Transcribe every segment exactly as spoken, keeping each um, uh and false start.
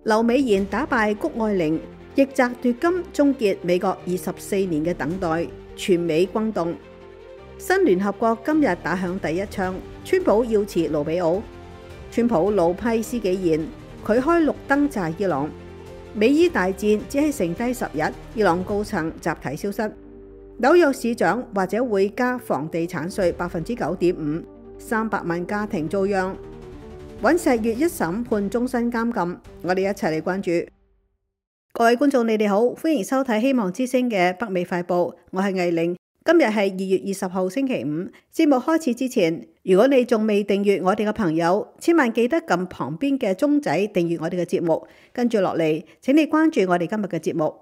劉美賢打敗谷愛凌，逆擲奪金，終結美國二十四年嘅等待，全美轟動。新聯合國今日打響第一槍，川普要辭盧比奧。川普怒批施紀賢，佢開綠燈炸伊朗。美伊大戰只係剩低十日，伊朗高層集體消失。紐約市長或者會加房地產稅百分之九點五，三百萬家庭遭殃。尹錫悅一審判終身監禁，我哋一齊嚟關注。各位觀眾，你哋好，歡迎收睇希望之聲嘅北美快報，我係藝玲。今日係二月二十號星期五。節目開始之前，如果你仲未訂閱我哋嘅朋友，千萬記得撳旁邊嘅鐘仔訂閱我哋嘅節目。跟住落嚟，請你關注我哋今日嘅節目。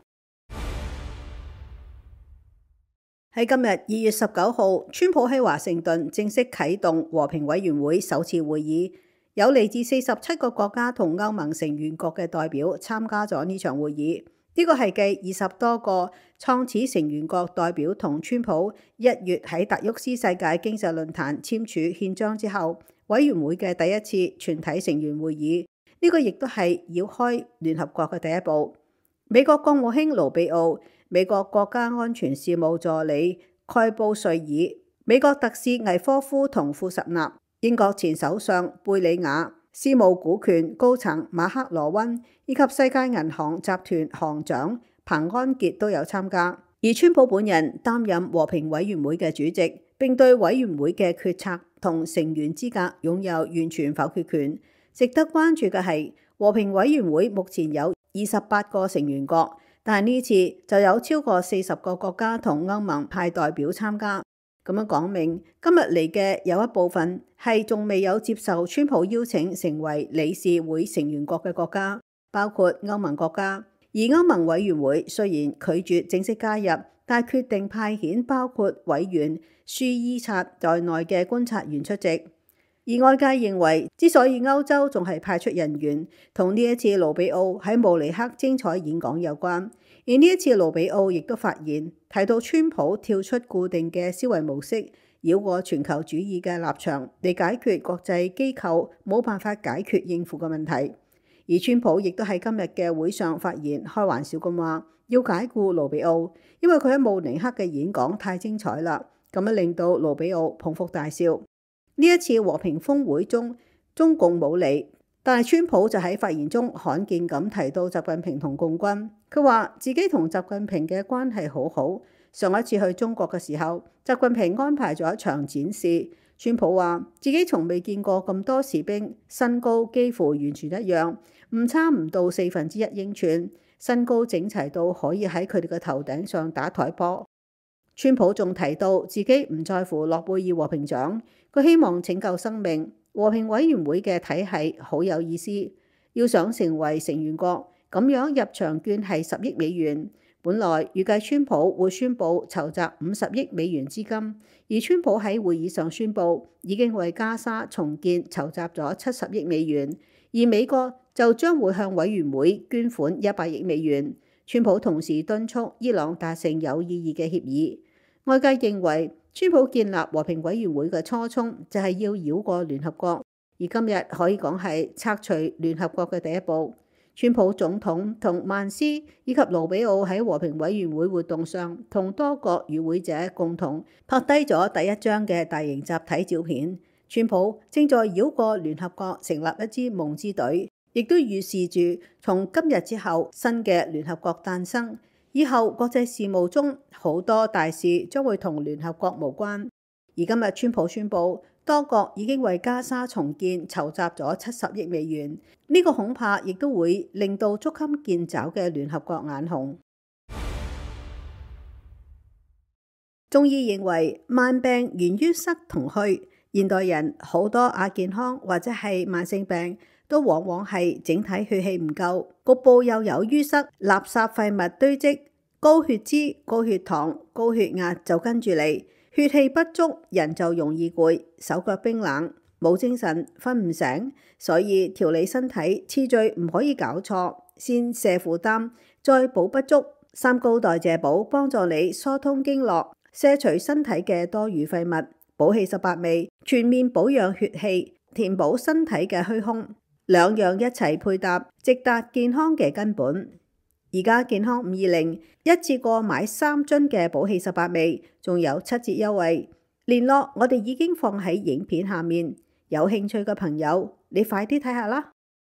喺今日二月十九號，川普喺華盛頓正式啟動和平委員會首次會議。有嚟自四十七個國家同歐盟成員國嘅代表參加咗呢場會議。呢個係繼二十多個創始成員國代表同川普一月喺達沃斯世界經濟論壇簽署憲章之後，委員會嘅第一次全體成員會議。呢個亦都係繞開聯合國嘅第一步。美國國務卿盧比奧、美國國家安全事務助理蓋布瑞爾、美國特使魏科夫同庫什納、英國前首相貝里亞、私募股權高層馬克羅溫以及世界銀行集團行長彭安傑都有參加。而川普本人擔任和平委員會嘅主席，並對委員會嘅決策同成員資格擁有完全否決權。值得關注嘅係，和平委員會目前有二十八個成員國，但係呢次就有超過四十個國家同歐盟派代表參加。咁樣講明，今日嚟嘅有一部分係仲未有接受川普邀請成為理事會成員國嘅國家，包括歐盟國家。而歐盟委員會雖然拒絕正式加入，但決定派遣包括委員舒伊察在內嘅觀察員出席。而外界認為，之所以歐洲仲係派出人員，同呢一次盧比奧喺慕尼黑精彩演講有關。而呢一次盧比奧亦都發言，提到川普跳出固定嘅思維模式，繞過全球主義嘅立場嚟解決國際機構冇辦法解決應付嘅問題。而川普亦都喺今日嘅會上發言，開玩笑咁話要解雇盧比奧，因為佢喺慕尼黑嘅演講太精彩啦，咁樣令到盧比奧捧腹大笑。呢一次和平峰會中，中共冇理，但係川普就喺發言中罕見咁提到習近平同共軍。佢話自己同習近平嘅關係好好。上一次去中國嘅時候，習近平安排咗一場展示。川普話自己從未見過咁多士兵，身高幾乎完全一樣，唔差唔到四分之一英寸，身高整齊到可以喺佢哋嘅頭頂上打台波。川普仲提到自己唔在乎諾貝爾和平獎，佢希望拯救生命。和平委員會嘅體系好有意思，要想成為成員國，咁樣入場券係十億美元。本來預計川普會宣布籌集五十億美元資金，而川普喺會議上宣布已經為加沙重建籌集咗七十億美元，而美國就將會向委員會捐款一百億美元。川普同時敦促伊朗達成有意義嘅協議。外界認為川普建立和平委員會嘅初衷就係要繞過聯合國，而今日可以講係拆除聯合國嘅第一步。川普總統同曼斯以及盧比奧喺和平委員會活動上同多個與會者共同拍低咗第一張嘅大型集體照片。川普正在繞過聯合國成立一支夢之隊，亦都預示住從今日之後新嘅聯合國誕生。以後國際事務中好多大事將會同聯合國無關。而今日川普宣布，多國已經為加沙重建籌集咗七十億美元，呢個恐怕亦都會令到捉襟見肘嘅聯合國眼紅。中醫認為慢病源於塞同虛，現代人好多亞健康或者係慢性病都往往係整體血氣唔夠，局部又有淤塞、垃圾廢物堆積，高血脂、高血糖、高血壓就跟住嚟。血氣不足，人就容易攰，手腳冰冷，冇精神，瞓唔醒。所以調理身體次序唔可以搞錯，先瀉負擔，再補不足。三高代謝補幫助你疏通經絡，卸除身體嘅多餘廢物。補氣十八味全面保養血氣，填補身體嘅虛空。 兩樣一齊配搭，直達健康嘅根本。而家健康五二零一次過買三樽嘅寶氣十八味，仲有七折優惠。聯絡我哋已經放喺影片下面，有興趣嘅朋友，你快啲睇下啦。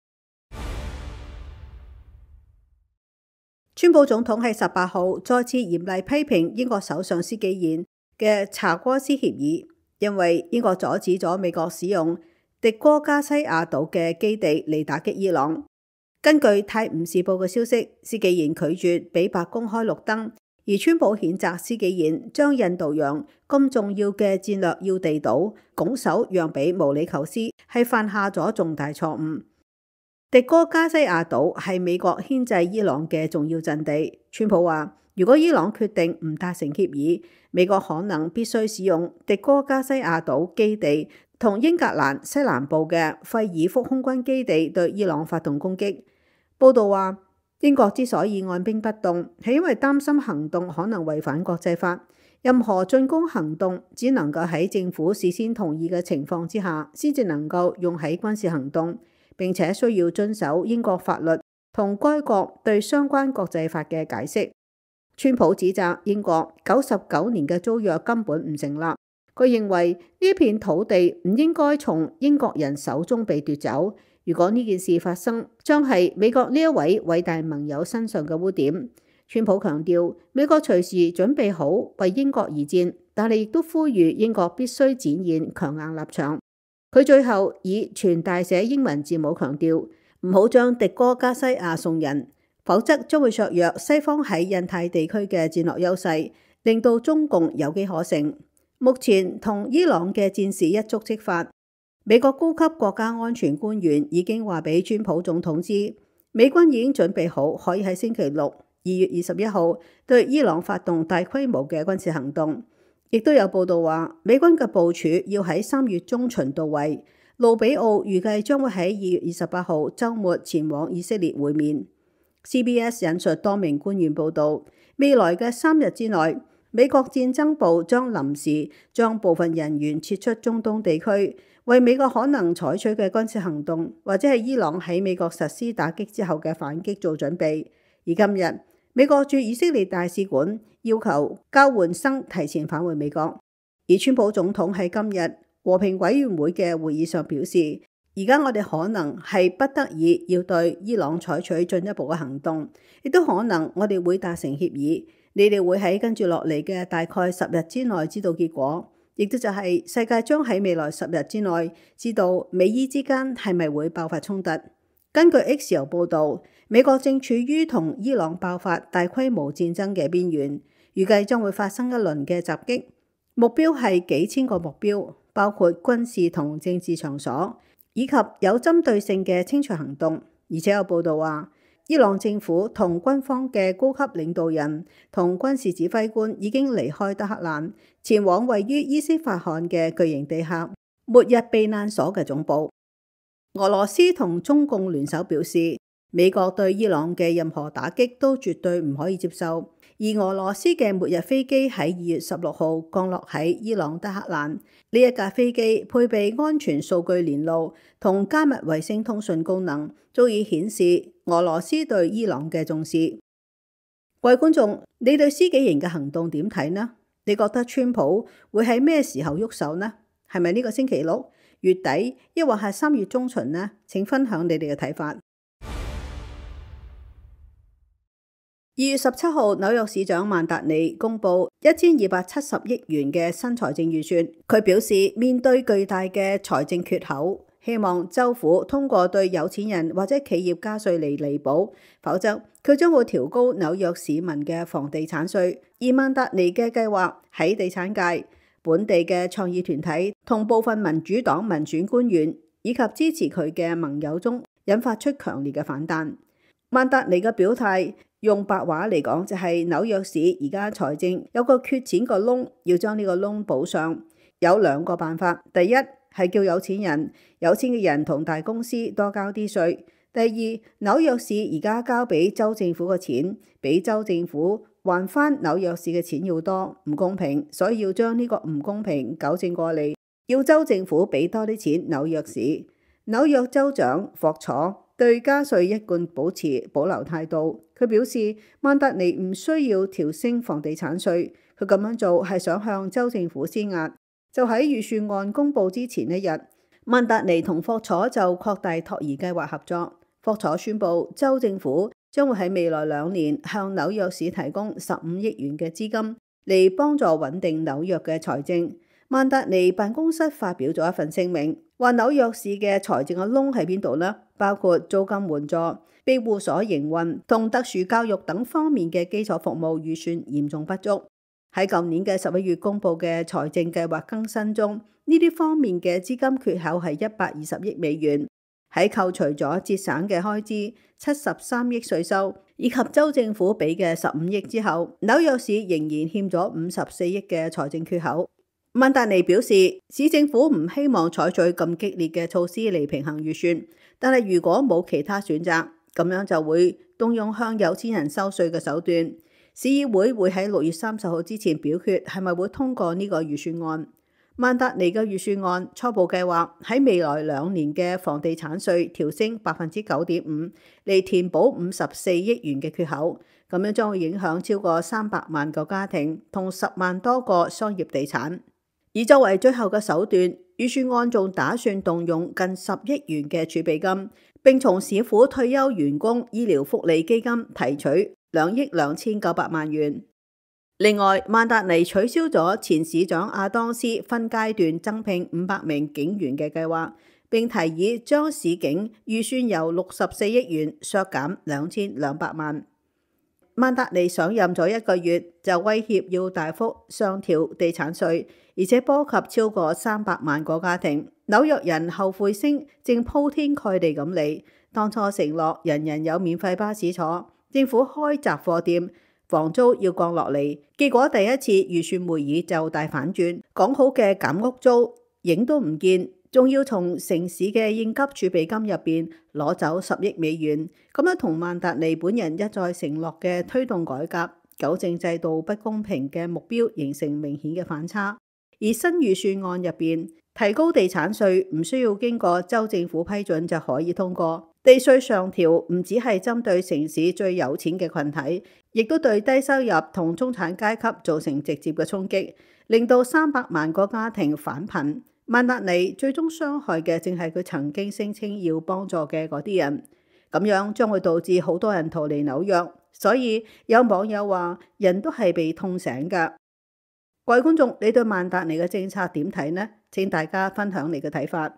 川普總統喺十八號再次嚴厲批評英國首相施紀賢嘅查戈斯協議，因為英國阻止咗美國使用迪戈加西亞島嘅基地嚟打擊伊朗。根據泰晤士報嘅消息，施紀賢拒絕俾白宮開綠燈，而川普譴責施紀賢將印度洋咁重要嘅戰略要地島拱手讓俾毛里求斯，係犯下咗重大錯誤。迪戈加西亞島係美國牽制伊朗嘅重要陣地。川普話，如果伊朗決定唔達成協議，美國可能必須使用迪戈加西亞島基地同英格蘭西南部嘅費爾福空軍基地對伊朗發動攻擊。報道話，英國之所以按兵不動，係因為擔心行動可能違反國際法。任何進攻行動只能夠喺政府事先同意嘅情況之下，先至能夠用喺軍事行動，並且需要遵守英國法律同該國對相關國際法嘅解釋。川普指責英國九十九年嘅租約根本唔成立。佢認為呢片土地唔應該從英國人手中被奪走。如果呢件事發生，將係美國呢一位偉大盟友身上嘅污點。川普強調，美國隨時準備好為英國而戰，但係亦都呼籲英國必須展現強硬立場。佢最後以全大寫英文字母強調，唔好將迪戈加西亞送人，否則將會削弱西方喺印太地區嘅戰略優勢，令到中共有機可乘。目前同伊朗嘅戰事一觸即發。美國高級國家安全官員已經話俾川普總統知，美軍已經準備好可以喺星期六二月二十一號對伊朗發動大規模嘅軍事行動。亦都有報道話，美軍嘅部署要喺三月中旬到位。盧比奧預計將會喺二月二十八號週末前往以色列會面。C B S 引述多名官員報道，未來嘅三日之內，美國戰爭部將臨時將部分人員撤出中東地區，為美國可能採取嘅軍事行動，或者係伊朗喺美國實施打擊之後嘅反擊做準備。而今日，美國駐以色列大使館要求交換生提前返回美國。而川普總統喺今日和平委員會嘅會議上表示，而家我哋可能係不得已要對伊朗採取進一步嘅行動，亦都可能我哋會達成協議。你哋會喺跟住落嚟嘅大概十日之內知道結果，亦都就係世界將喺未來十日之內知道美伊之間係咪會爆發衝突。根據 X 郵報導，美國正處於同伊朗爆發大規模戰爭嘅邊緣，預計將會發生一輪嘅襲擊，目標係幾千個目標，包括軍事同政治場所，以及有針對性嘅清除行動。而且有報道話，伊朗政府同軍方嘅高級領導人同軍事指揮官已經離開德黑蘭，前往位於伊斯法罕嘅巨型地下末日避難所嘅總部。俄羅斯同中共聯手表示，美國對伊朗嘅任何打擊都絕對唔可以接受。而俄羅斯嘅末日飛機喺二月十六號降落喺伊朗德黑蘭，呢一架飛機配備安全數據連路同加密衛星通訊功能，足以顯示俄羅斯對伊朗嘅重視。各位觀眾，你對施紀賢嘅行動點睇呢？你覺得川普會喺咩時候喐手呢？係咪呢個星期六、月底，抑或係三月中旬呢？請分享你哋嘅睇法。二月十七號，紐約市長曼達尼公布一千二百七十億元嘅新財政預算。佢表示，面對巨大嘅財政缺口，希望州府通過對有錢人或者企業加稅嚟彌補，否則佢將會調高紐約市民嘅房地產稅。而曼達尼嘅計劃喺地產界、本地嘅創意團體同部分民主黨民選官員以及支持佢嘅盟友中，引發出強烈嘅反彈。曼達尼嘅表態，用白話嚟講就係紐約市而家財政有個缺錢個窿，要將呢個窿補上。有兩個辦法，第一係叫有錢人、有錢嘅人同大公司多交啲稅。第二，紐約市而家交俾州政府嘅錢，比州政府還翻紐約市嘅錢要多，唔公平，所以要將呢個唔公平糾正過嚟，要州政府俾多啲錢紐約市。 紐約州長霍楚對加稅一貫保持保留態度，佢表示曼達尼唔需要調升房地產稅，佢咁樣做係想向州政府施壓。就喺預算案公佈之前一日，曼達尼同霍楚就擴大托兒計劃合作。霍楚宣布州政府將會喺未來兩年向紐約市提供十五億元嘅資金嚟幫助穩定紐約嘅財政。曼達尼辦公室發表咗一份聲明，話紐約市嘅財政嘅窿喺邊度呢？包括租金援助、庇護所營運同特殊教育等方面嘅基礎服務預算嚴重不足。喺舊年嘅十一月公佈嘅財政計劃更新中，呢啲方面嘅資金缺口係一百二十億美元。喺扣除咗節省嘅開支、七十三億稅收以及州政府俾嘅十五億之後，紐約市仍然欠咗五十四億嘅財政缺口。曼達尼表示，市政府唔希望採取咁激烈嘅措施嚟平衡預算，但係如果冇其他選擇，咁樣就會動用向有錢人收稅嘅手段。市議會會喺六月三十號之前表決係咪會通過呢個預算案。曼達尼嘅預算案初步計劃喺未來兩年嘅房地產稅調升百分之九點五，嚟填補五十四億元嘅缺口。咁樣將會影響超過三百萬個家庭同十萬多個商業地產。而作為最後嘅手段，預算案仲打算動用近十億元嘅儲備金，並從市府退休員工醫療福利基金提取兩億兩千九百萬元。另外，曼達尼取消咗前市長阿當斯分階段增聘五百名警員嘅計劃，並提議將市警預算由六十四億元削減兩千兩百萬。曼達尼上任咗一個月，就威脅要大幅上調地產稅，而且波及超過三百萬個家庭。紐約人後悔聲正鋪天蓋地咁嚟。當初承諾人人有免費巴士坐，政府開雜貨店，房租要降落嚟，結果第一次預算會議就大反轉，講好嘅減屋租影都唔見，仲要從城市嘅應急儲備金入邊攞走十億美元，咁樣同曼達尼本人一再承諾嘅推動改革、糾正制度不公平嘅目標形成明顯嘅反差。而新預算案入邊提高地產稅唔需要經過州政府批准就可以通過，地稅上調唔只係針對城市最有錢嘅群體，亦都對低收入同中產階級造成直接嘅衝擊，令到三百萬個家庭返貧。曼達尼最終傷害嘅正係佢曾經聲稱要幫助嘅嗰啲人，咁樣將會導致好多人逃離紐約。所以有網友話，人都係被痛醒㗎。各位觀眾，你對曼達尼嘅政策點睇呢？請大家分享你嘅睇法。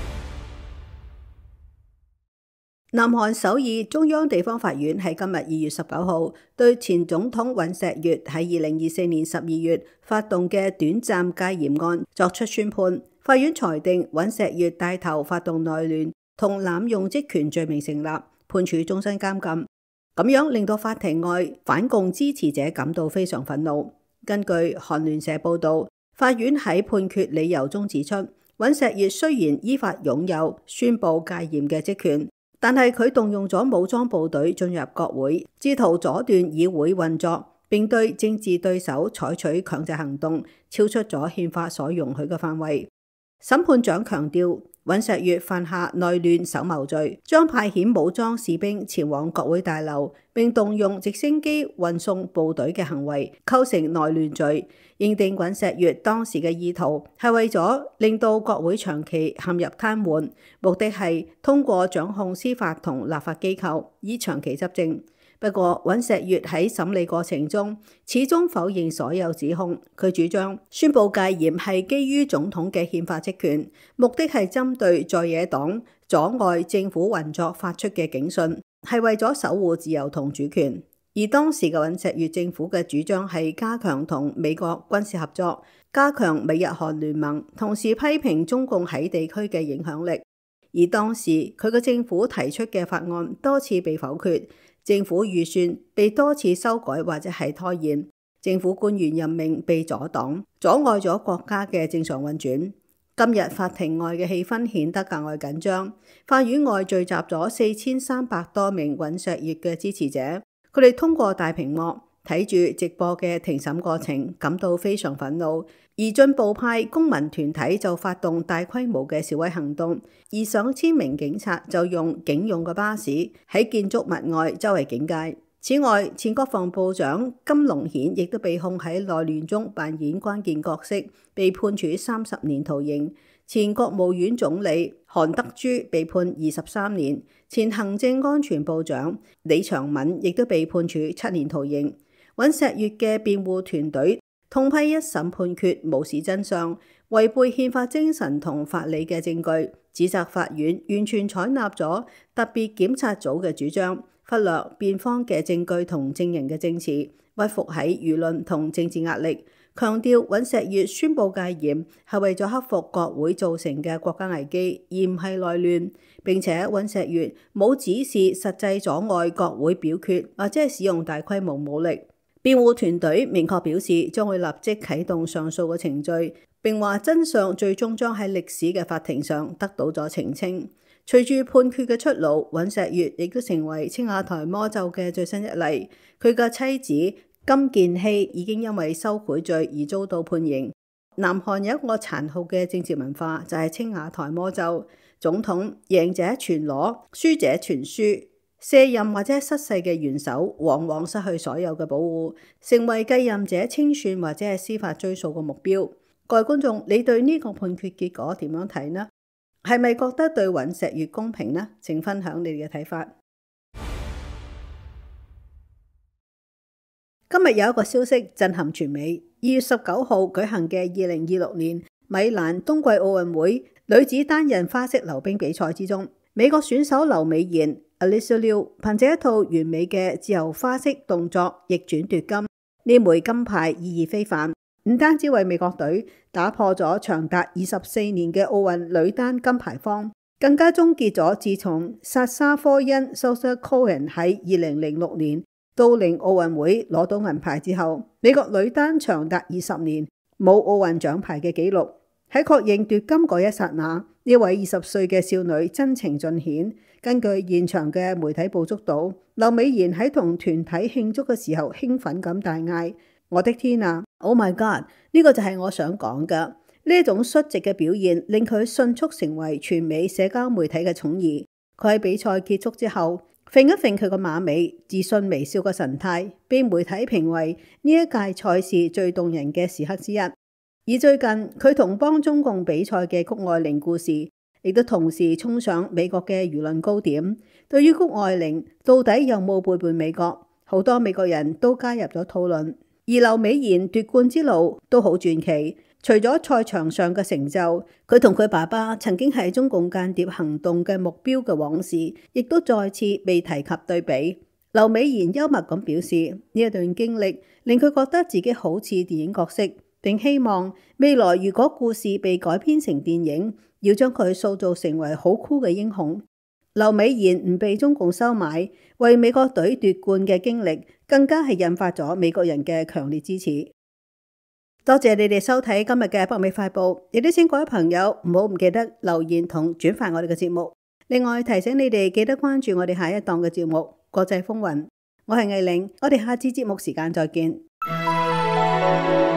南韓首爾中央地方法院喺今日二月十九號對前總統尹錫悅喺二零二四年十二月發動嘅短暫戒嚴案作出宣判。法院裁定尹錫悅帶頭發動內亂同濫用職權罪名成立，判處終身監禁。咁樣令到法庭外反共支持者感到非常憤怒。根據韓聯社報導，法院喺判決理由中指出，尹錫悅雖然依法擁有宣布戒嚴嘅職權，但係佢動用咗武裝部隊進入國會，試圖阻斷議會運作，並對政治對手採取強制行動，超出咗憲法所容許嘅範圍。審判長強調，尹錫悅犯下內亂首謀罪，將派遣武裝士兵前往國會大樓，並動用直升機運送部隊嘅行為，構成內亂罪。認定尹錫悅當時嘅意圖係為咗令到國會長期陷入癱瘓，目的係通過掌控司法同立法機構，以長期執政。不過，尹錫悅喺審理過程中始終否認所有指控。佢主張宣布戒嚴係基於總統嘅憲法職權，目的係針對在野黨阻礙政府運作發出嘅警訊，係為咗守護自由同主權。而當時嘅尹錫悅政府嘅主張係加強同美國軍事合作，加強美日韓聯盟，同時批評中共喺地區嘅影響力。而當時佢嘅政府提出嘅法案多次被否決，政府預算被多次修改或者係拖延，政府官員任命被阻擋，阻礙咗國家嘅正常運轉。今日法庭外嘅氣氛顯得格外緊張，法院外聚集咗四千三百多名尹錫悅嘅支持者，佢哋通過大屏幕睇住直播嘅庭審過程，感到非常憤怒。而進步派公民團體就發動大規模嘅示威行動，而上千名警察就用警用嘅巴士喺建築物外周圍警戒。此外，前國防部長金龍顯亦都被控喺內亂中扮演關鍵角色，被判處三十年徒刑。前國務院總理韓德珠被判二十三年，前行政安全部長李長敏亦都被判處七年徒刑。尹錫悅嘅辯護團隊痛批一審判決無視真相，違背憲法精神同法理嘅證據，指責法院完全採納咗特別檢察組嘅主張，忽略辯方嘅證據同證人嘅證詞，屈服喺輿論同政治壓力，強調尹錫悅宣布戒嚴係為咗克服國會造成嘅國家危機，而唔係內亂。並且尹錫悅冇指示實際阻礙國會表決或者係使用大規模武力。辯護團隊明確表示將會立即啟動上訴嘅程序，並話真相最終將喺歷史嘅法庭上得到咗澄清。隨住判決嘅出爐，尹錫悅亦都成為青瓦台魔咒嘅最新一例。佢嘅妻子金建希已經因為收賄罪而遭到判刑。南韓有一個殘酷嘅政治文化，就係青瓦台魔咒，總統贏者全攞，輸者全輸。卸任或者失勢嘅元首往往失去所有嘅保護，成為繼任者清算或者係司法追訴嘅目標。各位觀眾，你對呢個判決結果點樣睇呢？係咪覺得對尹錫悅公平呢？請分享你哋嘅睇法。今日有一個消息震撼全美，二月十九號舉行嘅二零二六年米蘭冬季奧運會女子單人花式溜冰比賽之中，美國選手劉美妍 Alicia Liu 憑借一套完美嘅自由花式動作逆轉奪金，呢枚金牌意義非凡，唔單止為美國隊打破咗長達二十四年嘅奧運女單金牌荒，更加終結咗自從薩沙科恩 Saoirse Cohen 喺二零零六年都靈奧運會攞到銀牌之後，美國女單長達二十年冇奧運獎牌嘅紀錄。喺確認奪金嗰一剎那，呢位二十歲嘅少女真情盡顯。根據現場嘅媒體捕捉到，劉美妍喺同團體慶祝嘅時候興奮咁大嗌：我的天啊 ！Oh my God！ 呢個就係我想講嘅。呢一種率直嘅表現令佢迅速成為全美社交媒體嘅寵兒。佢喺比賽結束之後，揈一揈佢個馬尾，自信微笑嘅神態，被媒體評為呢一屆賽事最動人嘅時刻之一。而最近佢同幫中共比賽嘅谷愛凌故事，亦都同時衝上美國嘅輿論高點。對於谷愛凌到底有冇背叛美國，好多美國人都加入咗討論。而劉美妍奪冠之路都好傳奇，除咗賽場上嘅成就，佢同佢爸爸曾經係中共間諜行動嘅目標嘅往事，亦都再次被提及對比。劉美妍幽默咁表示，呢一段經歷令佢覺得自己好似電影角色，並希望未來如果故事被改編成電影，要將佢塑造成為好酷嘅英雄。劉美妍唔被中共收買，為美國隊奪冠嘅經歷，更加係引發咗美國人嘅強烈支持。多謝你哋收睇今日嘅北美快報，亦都請各位朋友唔好唔記得留言同轉發我哋嘅節目。另外提醒你哋記得關注我哋下一檔嘅節目《國際風雲》。我係藝玲，我哋下次節目時間再見。